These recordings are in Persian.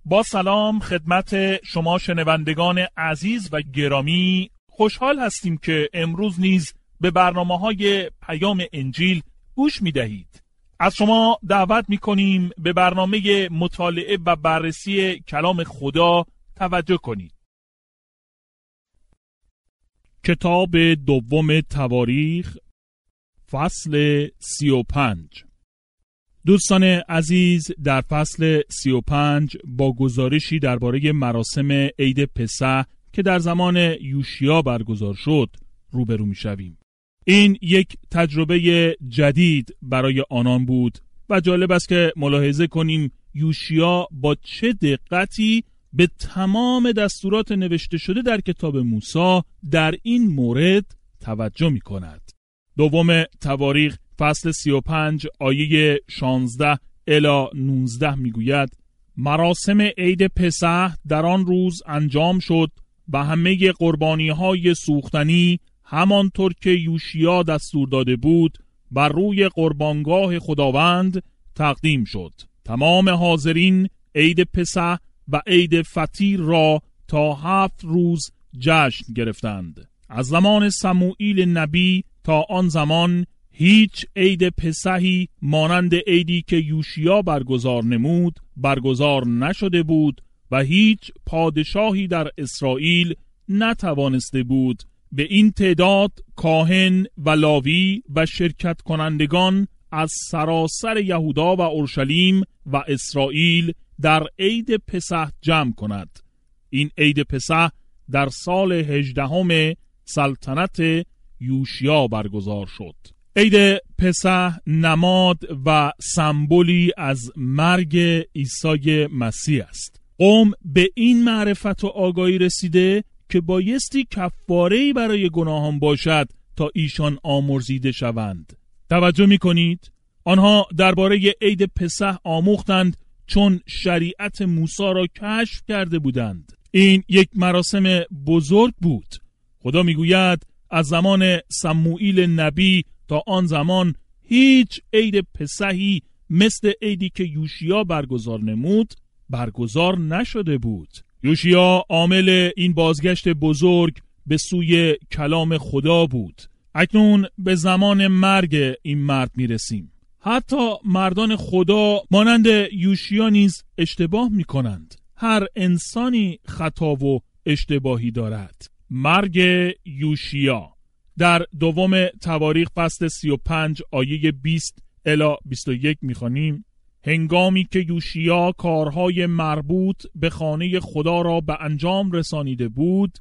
با سلام خدمت شما شنوندگان عزیز و گرامی، خوشحال هستیم که امروز نیز به برنامه‌های پیام انجیل گوش می‌دهید. از شما دعوت می‌کنیم به برنامه مطالعه و بررسی کلام خدا توجه کنید. کتاب دوم تواریخ فصل 35. دوستان عزیز، در فصل 35 با گزارشی درباره مراسم عید پسح که در زمان یوشیا برگزار شد روبرو می‌شویم. این یک تجربه جدید برای آنان بود و جالب است که ملاحظه کنیم یوشیا با چه دقتی به تمام دستورات نوشته شده در کتاب موسی در این مورد توجه می‌کند. دوم تواریخ فصل 35 آیه 16 الی 19 میگوید: مراسم عید پسح در آن روز انجام شد و همه قربانی‌های سوختنی همانطور که یوشیا دستور داده بود بر روی قربانگاه خداوند تقدیم شد. تمام حاضرین عید پسح و عید فطیر را تا 7 روز جشن گرفتند. از زمان سموئیل نبی تا آن زمان هیچ عید پسحی مانند عیدی که یوشیا برگزار نمود برگزار نشده بود و هیچ پادشاهی در اسرائیل نتوانسته بود به این تعداد کاهن و لاوی و شرکت کنندگان از سراسر یهودا و اورشلیم و اسرائیل در عید پسح جمع کند. این عید پسح در سال 18 سلطنت یوشیا برگزار شد. عید پسح نماد و سمبولی از مرگ عیسی مسیح است. قوم به این معرفت و آگاهی رسیده که بایستی کفاره‌ای برای گناهان باشد تا ایشان آمرزیده شوند. توجه می‌کنید؟ آنها درباره عید پسح آموختند چون شریعت موسی را کشف کرده بودند. این یک مراسم بزرگ بود. خدا میگوید از زمان سموئیل نبی تا آن زمان هیچ عید پسحی مثل عیدی که یوشیا برگزار نمود برگزار نشده بود. یوشیا عامل این بازگشت بزرگ به سوی کلام خدا بود. اکنون به زمان مرگ این مرد میرسیم. حتی مردان خدا مانند یوشیا نیز اشتباه میکنند. هر انسانی خطا و اشتباهی دارد. مرگ یوشیا در دوم تواریخ فصل 35 آیه 20 الی 21 میخوانیم: هنگامی که یوشیا کارهای مربوط به خانه خدا را به انجام رسانیده بود،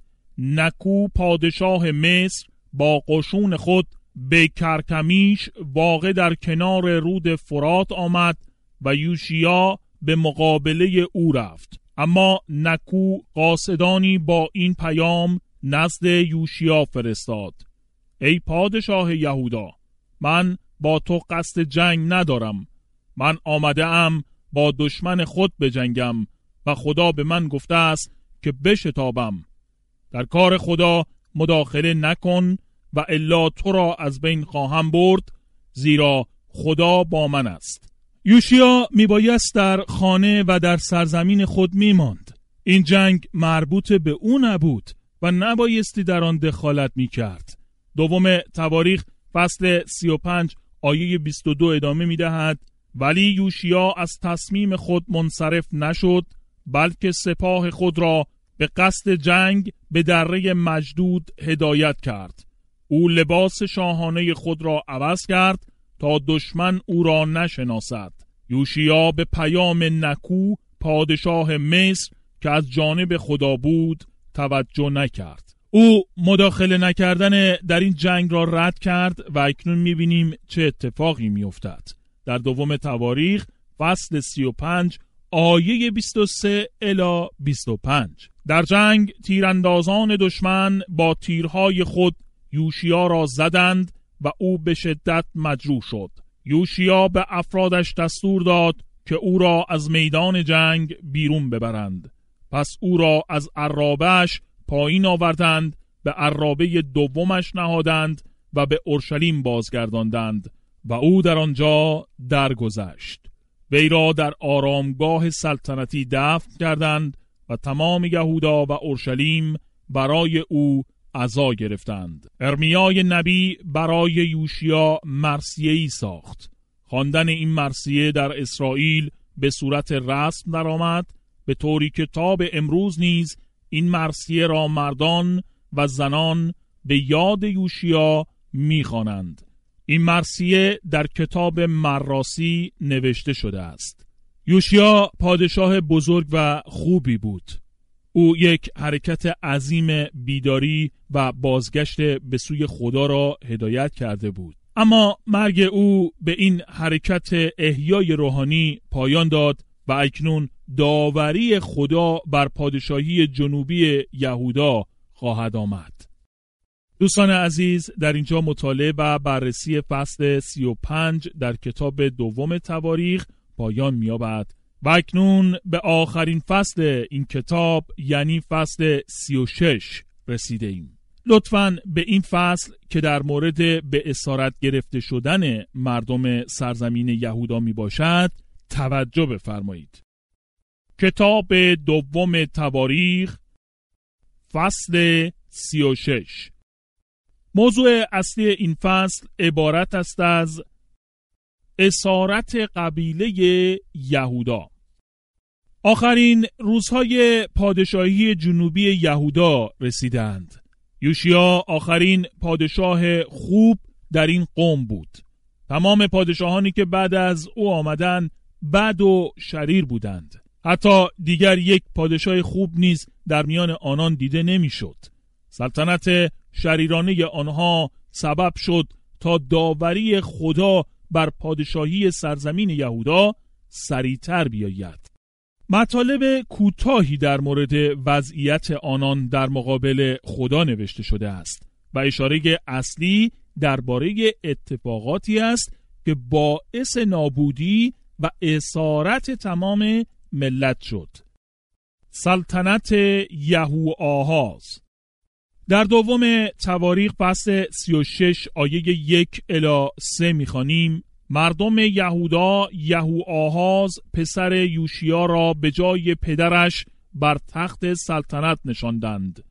نکو پادشاه مصر با قشون خود به کرکمیش واقع در کنار رود فرات آمد و یوشیا به مقابله او رفت. اما نکو قاصدانی با این پیام نزد یوشیا فرستاد: ای پادشاه یهودا، من با تو قصد جنگ ندارم. من آمده ام با دشمن خود بجنگم و خدا به من گفته است که بشتابم. در کار خدا مداخله نکن و الا تو را از بین خواهم برد، زیرا خدا با من است. یوشیا میبایست در خانه و در سرزمین خود میماند. این جنگ مربوط به او نبود و نبایستی در آن دخالت میکرد. دوم تواریخ فصل 35 آیه 22 ادامه میدهد: ولی یوشیا از تصمیم خود منصرف نشد، بلکه سپاه خود را به قصد جنگ به دره مجدود هدایت کرد. او لباس شاهانه خود را عوض کرد تا دشمن او را نشناسد. یوشیا به پیام نکو پادشاه مصر که از جانب خدا بود توجه نکرد. او مداخله نکردن در این جنگ را رد کرد و اکنون می‌بینیم چه اتفاقی می‌افتد. در دوم تواریخ فصل 35 آیه 23 الی 25: در جنگ تیراندازان دشمن با تیرهای خود یوشیا را زدند و او به شدت مجروح شد. یوشیا به افرادش دستور داد که او را از میدان جنگ بیرون ببرند. پس او را از عرابه‌اش پایین آوردند، به عرابه دومش نهادند و به اورشلیم بازگرداندند و او در آنجا درگذشت. وی را در آرامگاه سلطنتی دفن کردند و تمام یهودا و اورشلیم برای او عزا گرفتند. ارمیای نبی برای یوشیا مرثیه‌ای ساخت. خواندن این مرثیه در اسرائیل به صورت رسم درآمد، به طوری که تا به امروز نیز این مرثیه را مردان و زنان به یاد یوشیا می‌خوانند. این مرثیه در کتاب مراثی نوشته شده است. یوشیا پادشاه بزرگ و خوبی بود. او یک حرکت عظیم بیداری و بازگشت به سوی خدا را هدایت کرده بود. اما مرگ او به این حرکت احیای روحانی پایان داد و اکنون داوری خدا بر پادشاهی جنوبی یهودا خواهد آمد. دوستان عزیز، در اینجا مطالعه و بررسی فصل 35 در کتاب دوم تواریخ پایان می‌یابد و اکنون به آخرین فصل این کتاب یعنی فصل 36 رسیده ایم. لطفاً به این فصل که در مورد به اسارت گرفته شدن مردم سرزمین یهودا می باشد توجه بفرمایید. کتاب دوم تواریخ فصل 36. موضوع اصلی این فصل عبارت است از اسارت قبیله یهودا. آخرین روزهای پادشاهی جنوبی یهودا رسیدند. یوشیا آخرین پادشاه خوب در این قوم بود. تمام پادشاهانی که بعد از او آمدند بد و شریر بودند. حتی دیگر یک پادشاه خوب نیز در میان آنان دیده نمیشد. سلطنت شریرانه آنها سبب شد تا داوری خدا بر پادشاهی سرزمین یهودا سریعتر بیاید. مطالب کوتاهی در مورد وضعیت آنان در مقابل خدا نوشته شده است و اشاره اصلی درباره اتفاقاتی است که باعث نابودی و اسارت تمام ملت شد. سلطنت یهوآهاز. در دوم تواریخ فصل 36 آیه 1 الی 3 می‌خوانیم: مردم یهودا یهوآهاز پسر یوشیا را به جای پدرش بر تخت سلطنت نشاندند.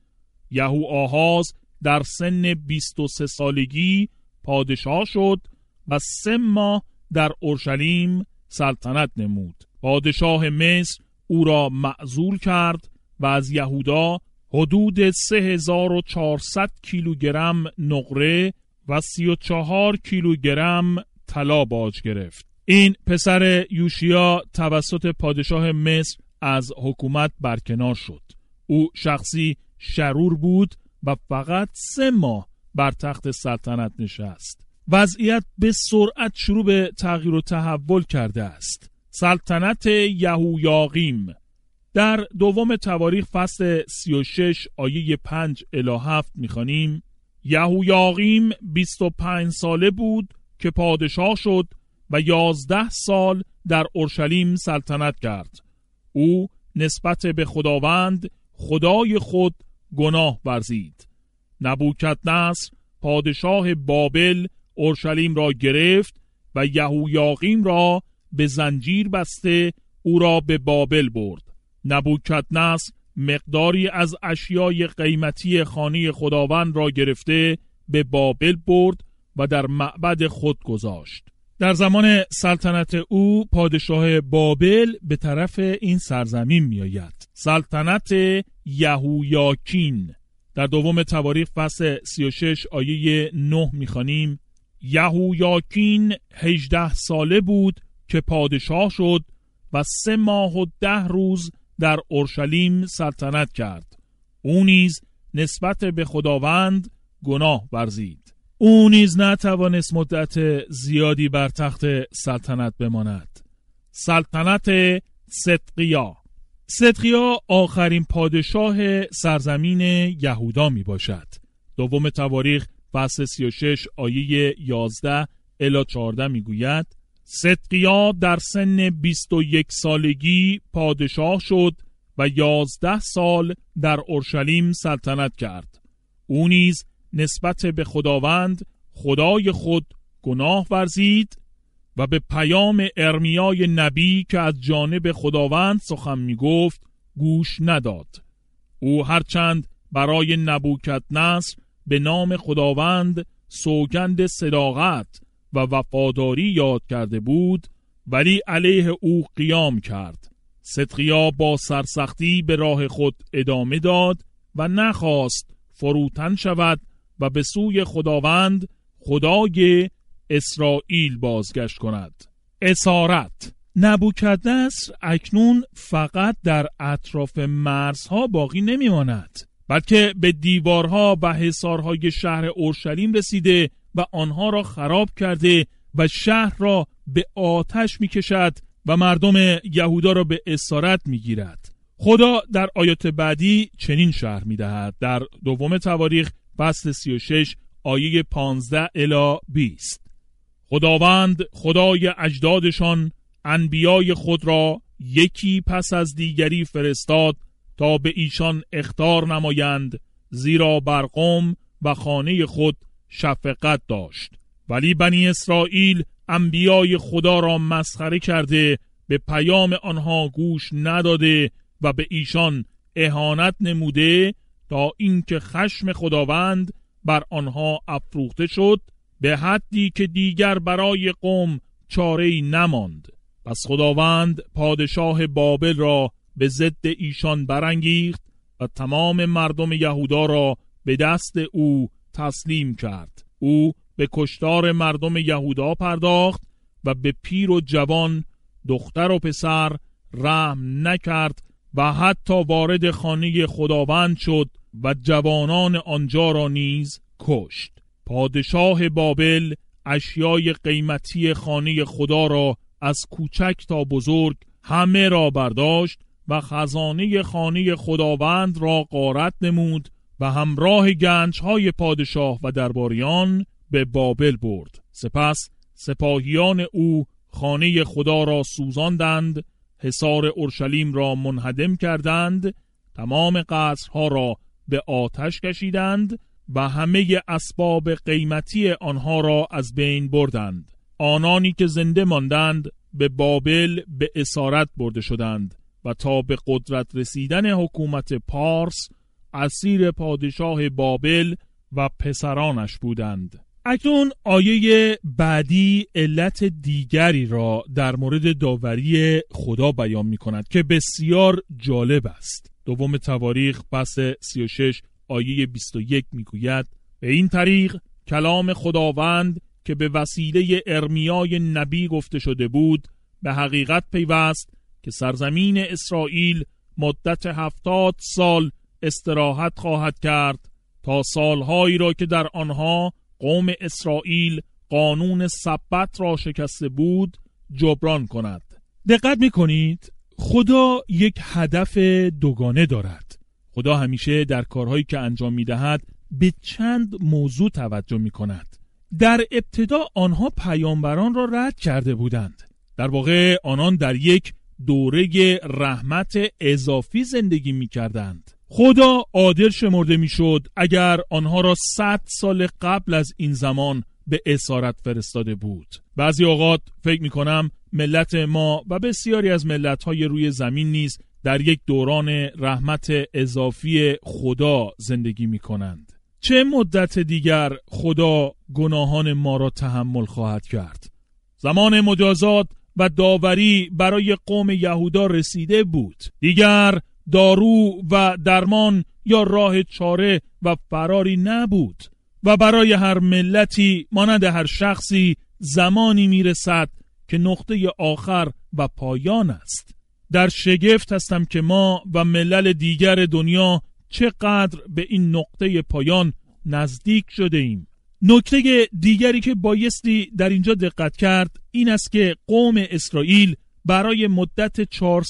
یهوآهاز در سن 23 سالگی پادشاه شد و 3 ماه در اورشلیم سلطنت نمود. پادشاه مصر او را معزول کرد و از یهودا حدود 3400 کیلوگرم نقره و 34 کیلوگرم طلا باج گرفت. این پسر یوشیا توسط پادشاه مصر از حکومت برکنار شد. او شخصی شرور بود و فقط 3 ماه بر تخت سلطنت نشست. وضعیت به سرعت شروع به تغییر و تحول کرده است. سلطنت یهویاقیم. در دوم تواریخ فصل 36 آیه 5 الی 7 می‌خوانیم: یهویاقیم 25 ساله بود که پادشاه شد و 11 سال در اورشلیم سلطنت کرد. او نسبت به خداوند خدای خود گناه ورزید. نبوکدنصر پادشاه بابل اورشلیم را گرفت و یهویاقیم را به زنجیر بسته او را به بابل برد. نبوکدنصر مقداری از اشیای قیمتی خانه خداوند را گرفته به بابل برد و در معبد خود گذاشت. در زمان سلطنت او پادشاه بابل به طرف این سرزمین می آید. سلطنت یهویاکین. در دوم تواریخ فصل 36 آیه 9 می خوانیم: یهویاکین 18 ساله بود که پادشاه شد و 3 ماه و 10 روز در اورشلیم سلطنت کرد. او نیز نسبت به خداوند گناه ورزید. او نیز نتوانست مدت زیادی بر تخت سلطنت بماند. سلطنت صدقیا. صدقیا آخرین پادشاه سرزمین یهودا می باشد. دوم تواریخ فصل 36 آیه 11 الی 14 می گوید: صدقیا در سن 21 سالگی پادشاه شد و 11 سال در اورشلیم سلطنت کرد. او نیز نسبت به خداوند خدای خود گناه ورزید و به پیام ارمیای نبی که از جانب خداوند سخن می گفت گوش نداد. او هرچند برای نبوکدنصر به نام خداوند سوگند صداقت و وفاداری یاد کرده بود، ولی علیه او قیام کرد. صدقیا با سرسختی به راه خود ادامه داد و نخواست فروتن شود و به سوی خداوند خدای اسرائیل بازگشت کند. اسارت. نبوکدنصر اکنون فقط در اطراف مرزها باقی نمیماند، بلکه به دیوارها و حصارهای شهر اورشلیم رسیده و آنها را خراب کرده و شهر را به آتش میکشد و مردم یهودا را به اسارت میگیرد. خدا در آیات بعدی چنین شرح میدهد در دوم تواریخ فصل 36 آیه 15 الی 20: خداوند خدای اجدادشان انبیای خود را یکی پس از دیگری فرستاد تا به ایشان اخطار نمایند، زیرا بر قوم و خانه خود شفقت داشت. ولی بنی اسرائیل انبیای خدا را مسخره کرده، به پیام آنها گوش نداده و به ایشان اهانت نموده، تا اینکه خشم خداوند بر آنها افروخته شد، به حدی که دیگر برای قوم چاره‌ای نماند. پس خداوند پادشاه بابل را به ضد ایشان برانگیخت و تمام مردم یهودا را به دست او تسلیم کرد. او به کشتار مردم یهودا پرداخت و به پیر و جوان، دختر و پسر رحم نکرد و حتی وارد خانه خداوند شد و جوانان آنجا را نیز کشت. پادشاه بابل اشیای قیمتی خانه خدا را از کوچک تا بزرگ همه را برداشت و خزانه خانه خداوند را غارت نمود و همراه گنجهای پادشاه و درباریان به بابل برد. سپس سپاهیان او خانه خدا را سوزاندند، حصار اورشلیم را منهدم کردند، تمام قصرها را به آتش کشیدند و همه اسباب قیمتی آنها را از بین بردند. آنانی که زنده ماندند به بابل به اسارت برده شدند و تا به قدرت رسیدن حکومت پارس اسیر پادشاه بابل و پسرانش بودند. اکنون آیه بعدی علت دیگری را در مورد داوری خدا بیان می کند که بسیار جالب است. دوم تواریخ فصل 36 آیه 21 می گوید: به این طریق کلام خداوند که به وسیله ارمیای نبی گفته شده بود به حقیقت پیوست که سرزمین اسرائیل مدت 70 سال استراحت خواهد کرد تا سالهایی را که در آنها قوم اسرائیل قانون سبت را شکسته بود جبران کند. دقت می‌کنید خدا یک هدف دوگانه دارد. خدا همیشه در کارهایی که انجام می‌دهد به چند موضوع توجه می‌کند. در ابتدا آنها پیامبران را رد کرده بودند. در واقع آنان در یک دوره رحمت اضافی زندگی می‌کردند. خدا عادل شمرده میشد اگر آنها را 100 سال قبل از این زمان به اسارت فرستاده بود. بعضی اوقات فکر میکنم ملت ما و بسیاری از ملت‌های روی زمین نیز در یک دوران رحمت اضافی خدا زندگی میکنند. چه مدت دیگر خدا گناهان ما را تحمل خواهد کرد؟ زمان مجازات و داوری برای قوم یهودا رسیده بود. دیگر دارو و درمان یا راه چاره و فراری نبود و برای هر ملتی مانند هر شخصی زمانی میرسد که نقطه آخر و پایان است. در شگفت هستم که ما و ملل دیگر دنیا چقدر به این نقطه پایان نزدیک شده ایم. نکته دیگری که بایستی در اینجا دقت کرد این است که قوم اسرائیل برای مدت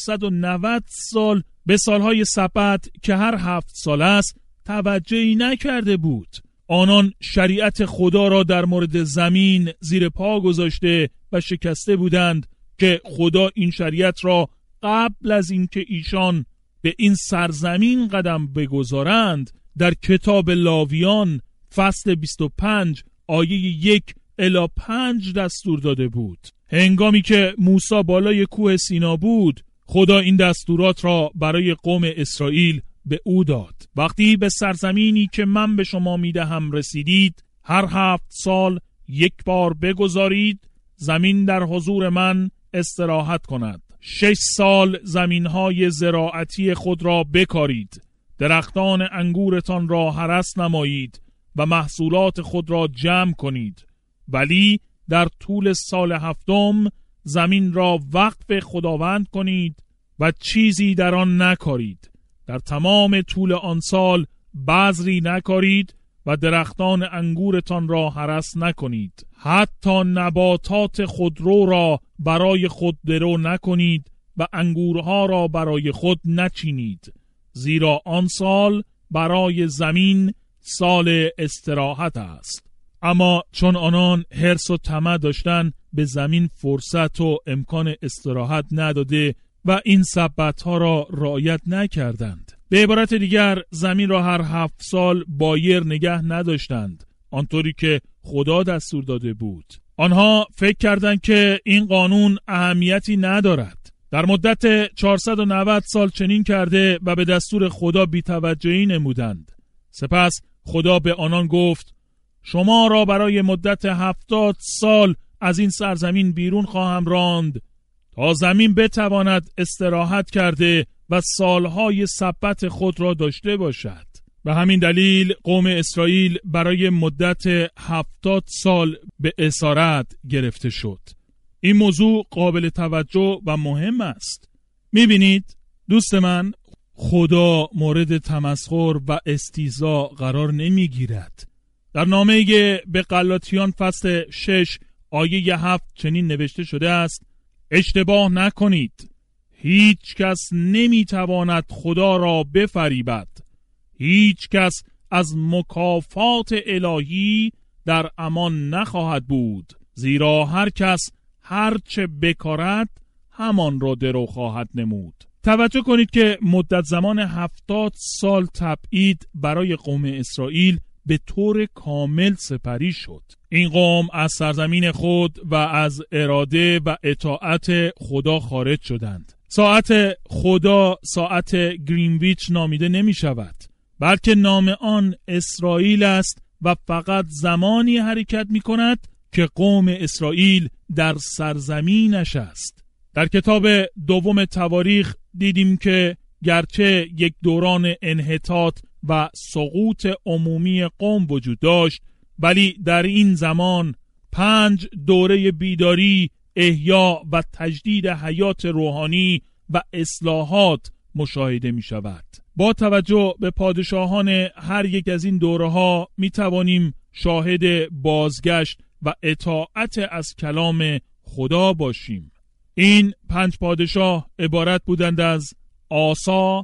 490 سال به سالهای سبت که هر 7 سال است توجهی نکرده بود. آنان شریعت خدا را در مورد زمین زیر پا گذاشته و شکسته بودند که خدا این شریعت را قبل از اینکه ایشان به این سرزمین قدم بگذارند در کتاب لاویان فصل 25 آیه 1 الی 5 دستور داده بود. هنگامی که موسی بالای کوه سینا بود، خدا این دستورات را برای قوم اسرائیل به او داد. وقتی به سرزمینی که من به شما میدهم رسیدید، هر 7 سال یک بار بگذارید زمین در حضور من استراحت کند. 6 سال زمینهای زراعتی خود را بکارید، درختان انگورتان را هرس نمایید و محصولات خود را جمع کنید، ولی در طول سال 7 زمین را وقف خداوند کنید و چیزی در آن نکارید. در تمام طول آن سال بذری نکارید و درختان انگورتان را هرس نکنید. حتی نباتات خودرو را برای خود درو نکنید و انگورها را برای خود نچینید، زیرا آن سال برای زمین سال استراحت است. اما چون آنان حرص و طمع داشتند، به زمین فرصت و امکان استراحت نداده و این سبت‌ها را رعایت نکردند. به عبارت دیگر، زمین را هر 7 سال بایر نگه نداشتند، آنطوری که خدا دستور داده بود. آنها فکر کردند که این قانون اهمیتی ندارد. در مدت 490 سال چنین کرده و به دستور خدا بی‌توجهی نمودند. سپس خدا به آنان گفت: شما را برای مدت 70 سال از این سرزمین بیرون خواهم راند تا زمین بتواند استراحت کرده و سالهای سبت خود را داشته باشد. به همین دلیل قوم اسرائیل برای مدت 70 سال به اسارت گرفته شد. این موضوع قابل توجه و مهم است. میبینید دوست من، خدا مورد تمسخر و استیزا قرار نمیگیرد. در نامه به غلاطیان فصل 6 آیه 7 چنین نوشته شده است: اشتباه نکنید، هیچ کس نمیتواند خدا را بفریبد. هیچ کس از مکافات الهی در امان نخواهد بود، زیرا هر کس هرچه بکارد همان را درو خواهد نمود. توجه کنید که مدت زمان 70 سال تبعید برای قوم اسرائیل به طور کامل سپری شد. این قوم از سرزمین خود و از اراده و اطاعت خدا خارج شدند. ساعت خدا ساعت گرینویچ نامیده نمی شود، بلکه نام آن اسرائیل است و فقط زمانی حرکت می کند که قوم اسرائیل در سرزمینش است. در کتاب دوم تواریخ دیدیم که گرچه یک دوران انحطاط و سقوط عمومی قوم وجود داشت، ولی در این زمان 5 دوره بیداری، احیا و تجدید حیات روحانی و اصلاحات مشاهده می شود. با توجه به پادشاهان هر یک از این دوره ها می توانیم شاهد بازگشت و اطاعت از کلام خدا باشیم. این 5 پادشاه عبارت بودند از آسا،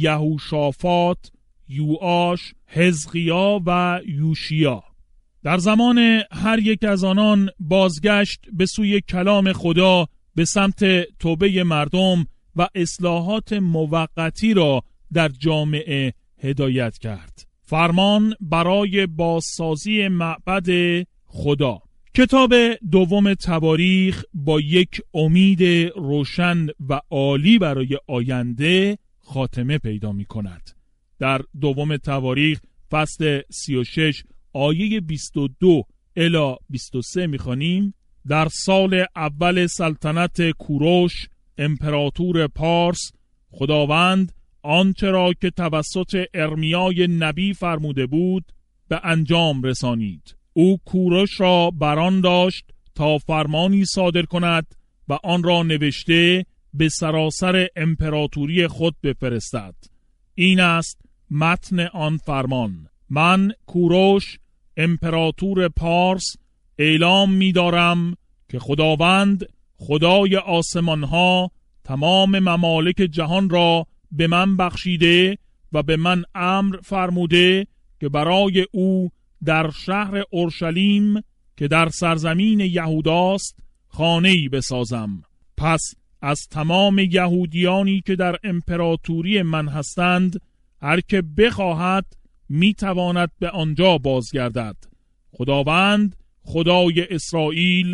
یهوشافات، یوآش، حزقیا و یوشیا. در زمان هر یک از آنان بازگشت به سوی کلام خدا به سمت توبه مردم و اصلاحات موقتی را در جامعه هدایت کرد. فرمان برای بازسازی معبد خدا. کتاب دوم تواریخ با یک امید روشن و عالی برای آینده خاتمه پیدا می کند. در دوم تواریخ فصل 36 آیه 22 الی 23 می‌خوانیم: در سال اول سلطنت کوروش امپراتور پارس، خداوند آنچه را که توسط ارمیای نبی فرموده بود به انجام رسانید. او کوروش را بران داشت تا فرمانی صادر کند و آن را نوشته به سراسر امپراتوری خود بفرستد. این است متن آن فرمان: من کوروش امپراتور پارس اعلام می دارم که خداوند خدای آسمان ها تمام ممالک جهان را به من بخشیده و به من امر فرموده که برای او در شهر اورشلیم که در سرزمین یهوداست خانه‌ای بسازم. پس از تمام یهودیانی که در امپراتوری من هستند هر که بخواهد می تواند به آنجا بازگردد. خداوند خدای اسرائیل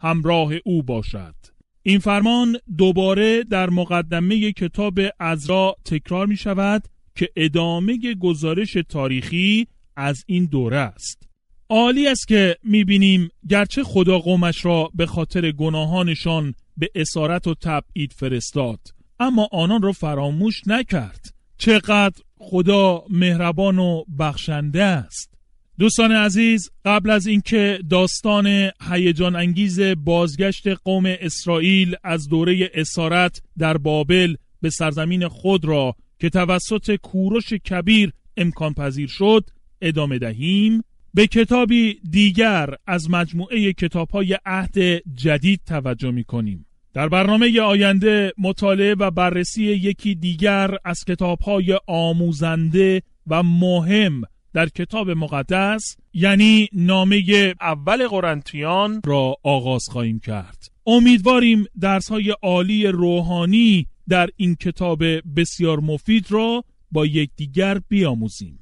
همراه او باشد. این فرمان دوباره در مقدمه کتاب عزرا تکرار می شود که ادامه گزارش تاریخی از این دوره است. عالی است که می بینیم گرچه خدا قومش را به خاطر گناهانشان به اسارت و تبعید فرستاد، اما آنان را فراموش نکرد. چقدر خدا مهربان و بخشنده است. دوستان عزیز، قبل از اینکه داستان هیجان انگیز بازگشت قوم اسرائیل از دوره اسارت در بابل به سرزمین خود را که توسط کوروش کبیر امکان پذیر شد ادامه دهیم، به کتابی دیگر از مجموعه کتاب‌های عهد جدید توجه می‌کنیم. در برنامه آینده مطالعه و بررسی یکی دیگر از کتاب‌های آموزنده و مهم در کتاب مقدس، یعنی نامه اول قرنتیان را آغاز خواهیم کرد. امیدواریم درس‌های عالی روحانی در این کتاب بسیار مفید را با یکدیگر بیاموزیم.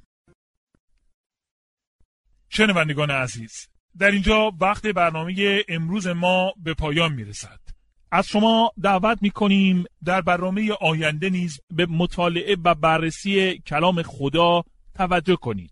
شنوندگان عزیز، در اینجا وقت برنامه امروز ما به پایان میرسد. از شما دعوت میکنیم در برنامه آینده نیز به مطالعه و بررسی کلام خدا توجه کنید.